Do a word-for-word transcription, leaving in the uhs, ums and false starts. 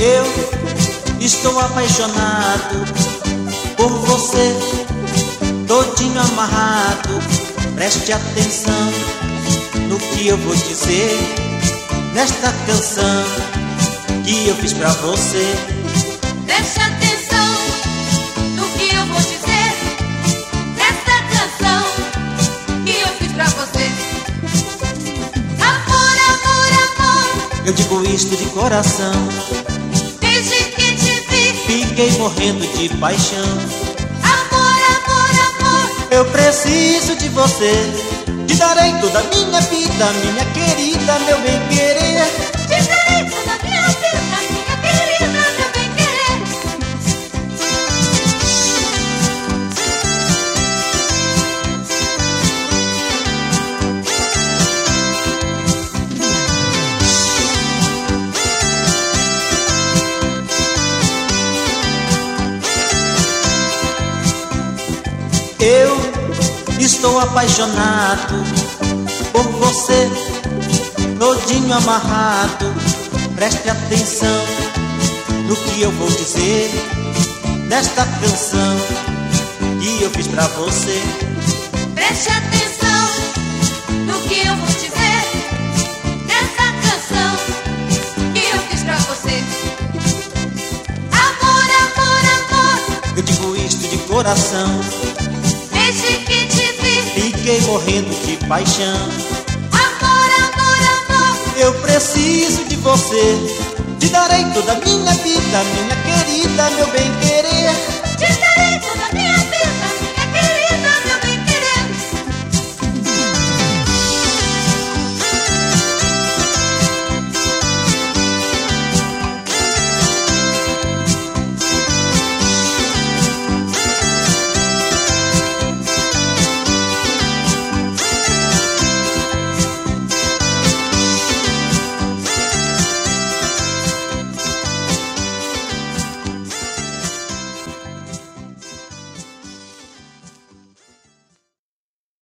Eu estou apaixonado por você, todinho amarrado. Preste atenção no que eu vou dizer nesta canção que eu fiz pra você. Preste atenção no que eu vou dizer nesta canção que eu fiz pra você. Amor, amor, amor, eu digo isto de coração. Desde que te vi, fiquei morrendo de paixão. Amor, amor, amor, eu preciso de você. Te darei toda a minha vida, minha querida, meu bem-querer. Te darei toda a minha vida, minha querida, meu bem-querer. Eu estou apaixonado por você, todinho amarrado. Preste atenção no que eu vou dizer nesta canção que eu fiz pra você. Preste atenção no que eu vou dizer nesta canção que eu fiz pra você. Amor, amor, amor, eu digo isto de coração. Desde que te vi, fiquei morrendo de paixão. Amor, amor, amor, eu preciso de você. Te darei toda a minha vida, minha querida, meu bem-querer. Te darei toda a minha